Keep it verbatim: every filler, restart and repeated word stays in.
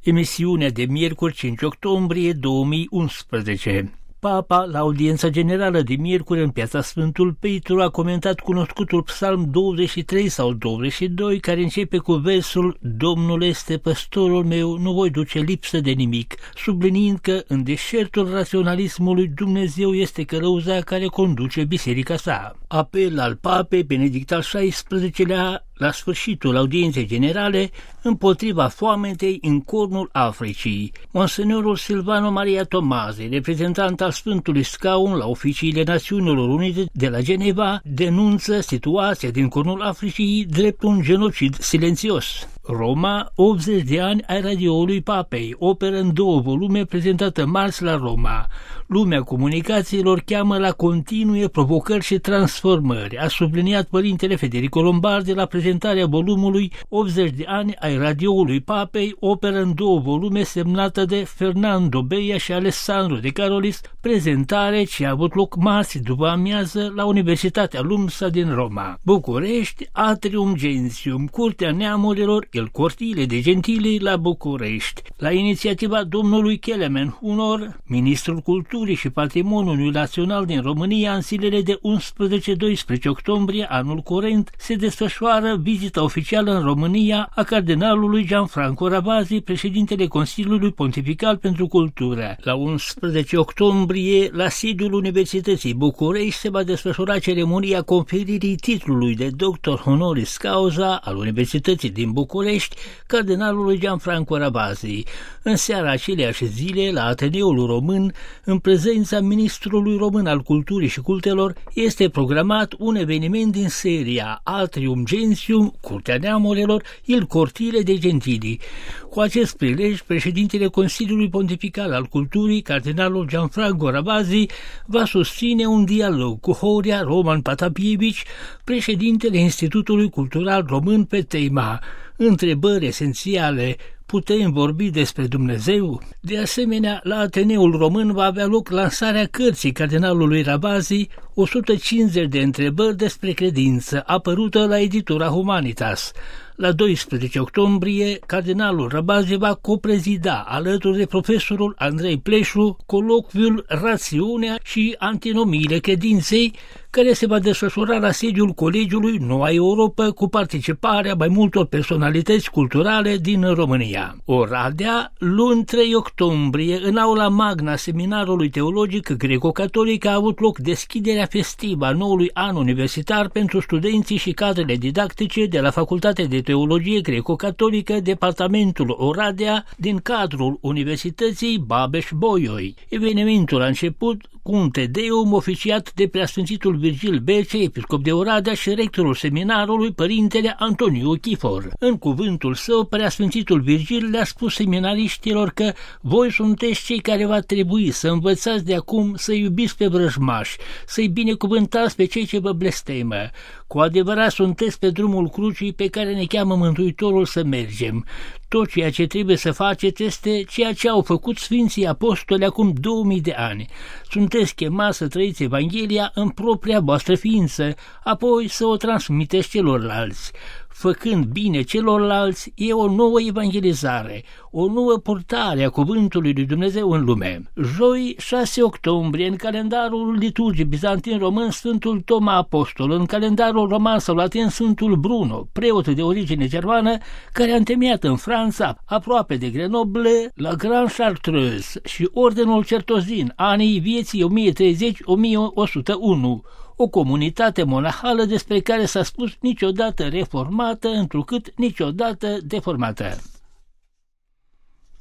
Emisiunea de miercuri cinci octombrie două mii unsprezece. Papa, la audiența generală de miercuri în Piața Sfântul Petru, a comentat cunoscutul psalm douăzeci și trei sau douăzeci și doi, care începe cu versul Domnul este păstorul meu, nu voi duce lipsă de nimic, subliniind că în deșertul raționalismului Dumnezeu este călăuza care conduce biserica sa. Apel al Papei Benedict al șaisprezecelea la sfârșitul audienței generale împotriva foametei în cornul Africii. Monsenorul Silvano Maria Tomazi, reprezentant al Sfântului Scaun la oficiile Națiunilor Unite de la Geneva, denunță situația din cornul Africii drept un genocid silențios. Roma, optzeci de ani ai radioului Papei, operă în două volume prezentată marți la Roma. Lumea comunicațiilor cheamă la continue provocări și transformări, a subliniat părintele Federico Lombardi la prezentarea volumului optzeci de ani ai radioului Papei, operă în două volume semnată de Fernando Beia și Alessandro De Carolis, prezentare ce a avut loc marți după amiază la Universitatea Lumsa din Roma. București, Atrium Gentium, Curtea Neamurilor, il Cortile de Gentilii la București. La inițiativa domnului Kelemen Hunor, ministrul Culturii și Patrimoniului Național din România, în zilele de unsprezece doisprezece octombrie anul curent, se desfășoară vizita oficială în România a cardinalului Gianfranco Ravasi, președintele Consiliului Pontifical pentru Cultură. La unsprezece octombrie, la sediul Universității București, se va desfășura ceremonia conferirii titlului de doctor honoris causa al Universității din București cardinalului Gianfranco Ravasi. În seara aceleași zile, la Ateneul Român, în prezența ministrului român al Culturii și Cultelor, este programat un eveniment din seria Atrium Gentium, Curtea Neamurilor, il Cortile de Gentilii. Cu acest prilej, președintele Consiliului Pontifical al Culturii, cardinalul Gianfranco Ravasi, va susține un dialog cu Horia Roman Patapievici, președintele Institutului Cultural Român, pe tema întrebări esențiale: putem vorbi despre Dumnezeu? De asemenea, la Ateneul Român va avea loc lansarea cărții cardinalului Ravasi, o sută cincizeci de întrebări despre credință, apărută la editura Humanitas. La doisprezece octombrie, cardinalul Ravasi va coprezida, alături de profesorul Andrei Pleșu, colocviul Rațiunea și antinomiile credinței, care se va desfășura la sediul Colegiului Noua Europa, cu participarea mai multor personalități culturale din România. Oradea, luni trei octombrie, în aula magna Seminarului Teologic Greco-Catolic, a avut loc deschiderea festivă a noului an universitar pentru studenții și cadrele didactice de la Facultatea de Teologie Greco-Catolică, departamentul Oradea, din cadrul Universității Babeș-Bolyai. Evenimentul a început cu un tedeum oficiat de Preasfințitul Virgil Belce, episcop de Oradea, și rectorul seminarului, părintele Antoniu Chifor. În cuvântul său, Preasfințitul Virgil le-a spus seminariștilor că voi sunteți cei care va trebui să învățați de acum să iubiți pe vrăjmași, să-i binecuvântați pe cei ce vă blestemă. Cu adevărat sunteți pe drumul crucii pe care ne cheamă Mântuitorul să mergem. Tot ceea ce trebuie să faceți este ceea ce au făcut Sfinții Apostoli acum două mii de ani. Sunteți chemați să trăiți Evanghelia în propria voastră ființă, apoi să o transmiteți celorlalți. Făcând bine celorlalți, e o nouă evangelizare, o nouă purtare a cuvântului lui Dumnezeu în lume. Joi, șase octombrie, în calendarul liturgic bizantin român, Sfântul Toma Apostol, în calendarul roman sau latin, Sfântul Bruno, preot de origine germană, care a întemeiat în Franța, aproape de Grenoble, la Grand Chartreuse, și Ordenul Certozin, anii vieții o mie treizeci - o mie o sută unu, o comunitate monahală despre care s-a spus niciodată reformată, întrucât niciodată deformată.